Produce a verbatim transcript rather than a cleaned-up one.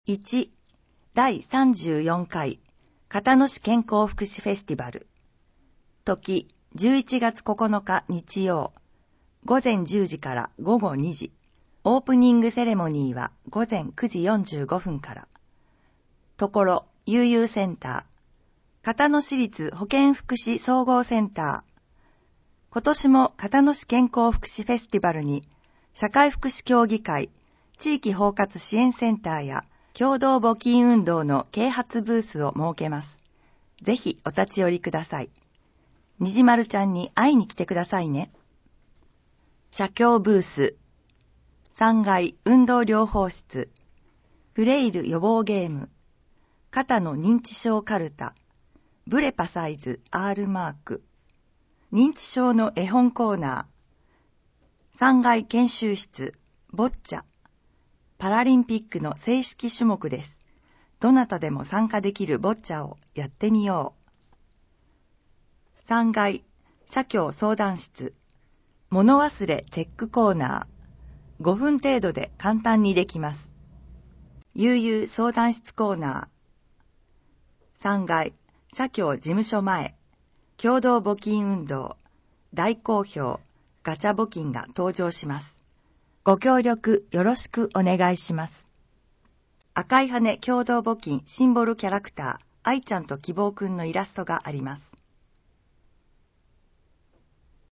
いち、だいさんじゅうよんかい片野市健康福祉フェスティバル。時、じゅういちがつここのか日曜、ごぜんじゅうじからごごにじ。オープニングセレモニーはごぜんくじよんじゅうごふんから。ところ、悠々センター。片野市立保健福祉総合センター。今年も片野市健康福祉フェスティバルに、社会福祉協議会、地域包括支援センターや共同募金運動の啓発ブースを設けます。ぜひお立ち寄りください。にじまるちゃんに会いに来てくださいね。社協ブース、さんがい運動療法室、フレイル予防ゲーム、肩の認知症カルタ、ブレパサイズ R マーク、認知症の絵本コーナー、さんがい研修室、ボッチャ、パラリンピックの正式種目です。どなたでも参加できるボッチャをやってみよう。さんがい社協相談室、物忘れチェックコーナー、ごふん程度で簡単にできます。悠々相談室コーナー、さんがい社協事務所前、共同募金運動、大好評、ガチャ募金が登場します。ご協力よろしくお願いします。赤い羽共同募金シンボルキャラクター、愛ちゃんと希望くんのイラストがあります。